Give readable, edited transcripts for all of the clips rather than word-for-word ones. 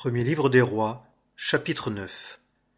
Premier livre des Rois, chapitre 9.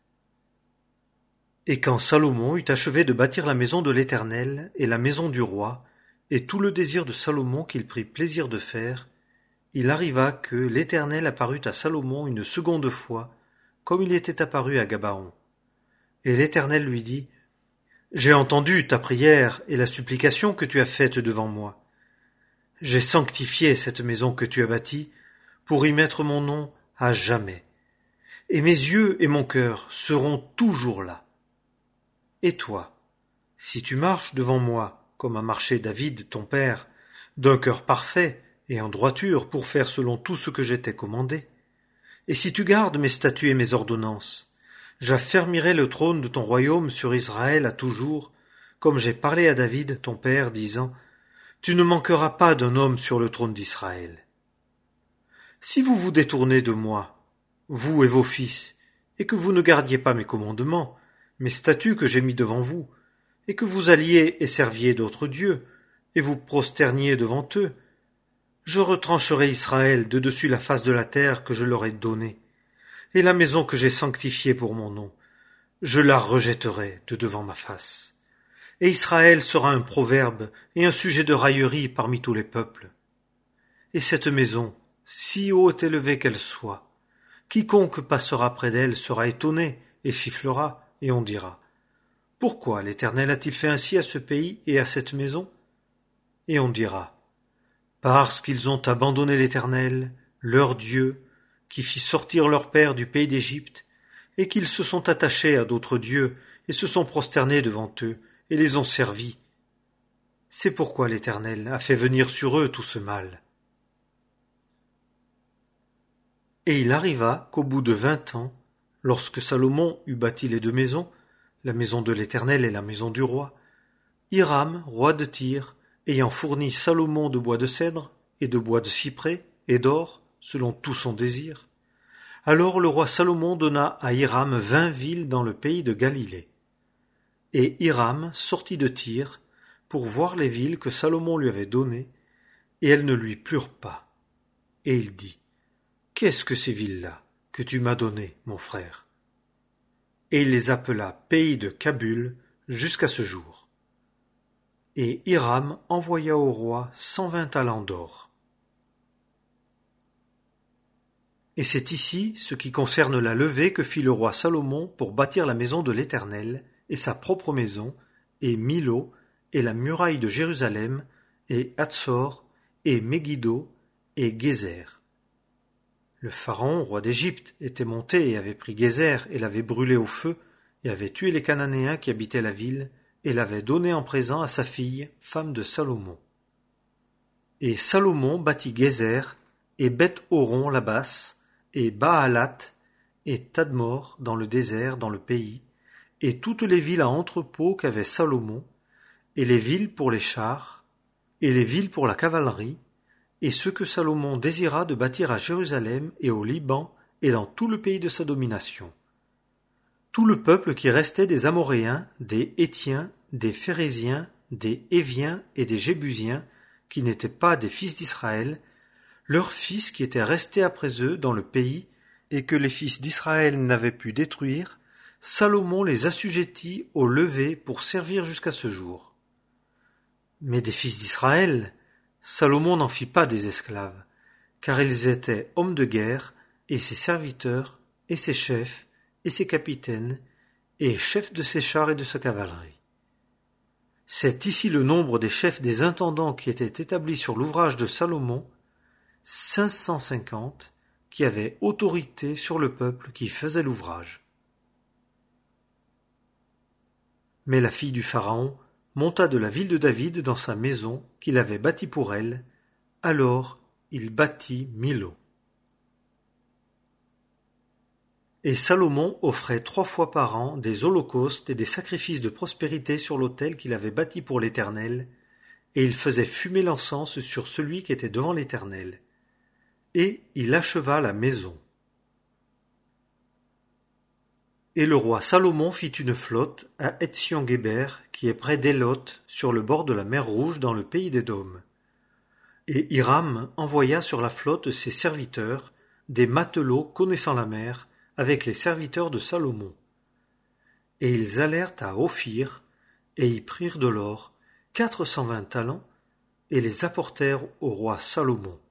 Et quand Salomon eut achevé de bâtir la maison de l'Éternel et la maison du roi, et tout le désir de Salomon qu'il prit plaisir de faire, il arriva que l'Éternel apparut à Salomon une seconde fois, comme il était apparu à Gabaon. Et l'Éternel lui dit: J'ai entendu ta prière et la supplication que tu as faite devant moi. J'ai sanctifié cette maison que tu as bâtie pour y mettre mon nom à jamais. Et mes yeux et mon cœur seront toujours là. Et toi, si tu marches devant moi, comme a marché David ton père, d'un cœur parfait et en droiture pour faire selon tout ce que je t'ai commandé, et si tu gardes mes statuts et mes ordonnances, j'affermirai le trône de ton royaume sur Israël à toujours, comme j'ai parlé à David ton père, disant: Tu ne manqueras pas d'un homme sur le trône d'Israël. Si vous vous détournez de moi, vous et vos fils, et que vous ne gardiez pas mes commandements, mes statuts que j'ai mis devant vous, et que vous alliez et serviez d'autres dieux, et vous prosterniez devant eux, je retrancherai Israël de dessus la face de la terre que je leur ai donnée, et la maison que j'ai sanctifiée pour mon nom, je la rejetterai de devant ma face. Et Israël sera un proverbe et un sujet de raillerie parmi tous les peuples. Et cette maison, si haute élevée qu'elle soit, quiconque passera près d'elle sera étonné et sifflera, et on dira: Pourquoi l'Éternel a-t-il fait ainsi à ce pays et à cette maison? Et on dira: Parce qu'ils ont abandonné l'Éternel, leur Dieu, qui fit sortir leur père du pays d'Égypte, et qu'ils se sont attachés à d'autres dieux, et se sont prosternés devant eux, et les ont servis. C'est pourquoi l'Éternel a fait venir sur eux tout ce mal. Et il arriva qu'au bout de 20 ans, lorsque Salomon eut bâti les deux maisons, la maison de l'Éternel et la maison du roi, Hiram, roi de Tyr, ayant fourni Salomon de bois de cèdre et de bois de cyprès et d'or, selon tout son désir, alors le roi Salomon donna à Hiram 20 villes dans le pays de Galilée. Et Hiram sortit de Tyr pour voir les villes que Salomon lui avait données, et elles ne lui plurent pas. Et il dit: Qu'est-ce que ces villes-là que tu m'as données, mon frère? Et il les appela pays de Kabul jusqu'à ce jour. Et Hiram envoya au roi 120 talents d'or. Et c'est ici ce qui concerne la levée que fit le roi Salomon pour bâtir la maison de l'Éternel, et sa propre maison, et Milo, et la muraille de Jérusalem, et Hatzor, et Megiddo, et Gézer. Le pharaon, roi d'Égypte, était monté et avait pris Gézer et l'avait brûlé au feu, et avait tué les Cananéens qui habitaient la ville, et l'avait donné en présent à sa fille, femme de Salomon. Et Salomon bâtit Gézer, et Beth-Horon la basse, et Baalat, et Tadmor dans le désert, dans le pays, et toutes les villes à entrepôts qu'avait Salomon, et les villes pour les chars, et les villes pour la cavalerie, et ce que Salomon désira de bâtir à Jérusalem et au Liban et dans tout le pays de sa domination. Tout le peuple qui restait des Amoréens, des Hétiens, des Phéréziens, des Héviens et des Jébusiens, qui n'étaient pas des fils d'Israël, leurs fils qui étaient restés après eux dans le pays, et que les fils d'Israël n'avaient pu détruire, Salomon les assujettit au lever pour servir jusqu'à ce jour. Mais des fils d'Israël, Salomon n'en fit pas des esclaves, car ils étaient hommes de guerre, et ses serviteurs, et ses chefs, et ses capitaines, et chefs de ses chars et de sa cavalerie. C'est ici le nombre des chefs des intendants qui étaient établis sur l'ouvrage de Salomon, 550, qui avaient autorité sur le peuple qui faisait l'ouvrage. Mais la fille du Pharaon monta de la ville de David dans sa maison qu'il avait bâtie pour elle. Alors il bâtit Milo. Et Salomon offrait 3 fois par an des holocaustes et des sacrifices de prospérité sur l'autel qu'il avait bâti pour l'Éternel, et il faisait fumer l'encens sur celui qui était devant l'Éternel. Et il acheva la maison. Et le roi Salomon fit une flotte à Etzion-Guéber, qui est près d'Élot, sur le bord de la mer Rouge, dans le pays d'Édom. Et Hiram envoya sur la flotte ses serviteurs, des matelots connaissant la mer, avec les serviteurs de Salomon. Et ils allèrent à Ophir, et y prirent de l'or 420 talents, et les apportèrent au roi Salomon.